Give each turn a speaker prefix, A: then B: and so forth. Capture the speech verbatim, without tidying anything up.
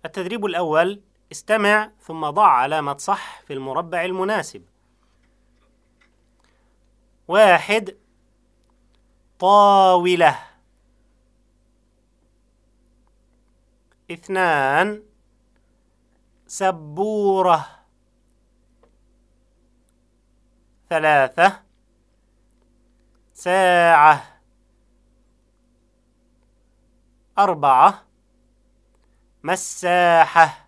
A: التدريب الأول: استمع ثم ضع علامة صح في المربع المناسب. واحد: طاولة. اثنان: سبورة. ثلاثة: ساعة. أربعة: مساحة.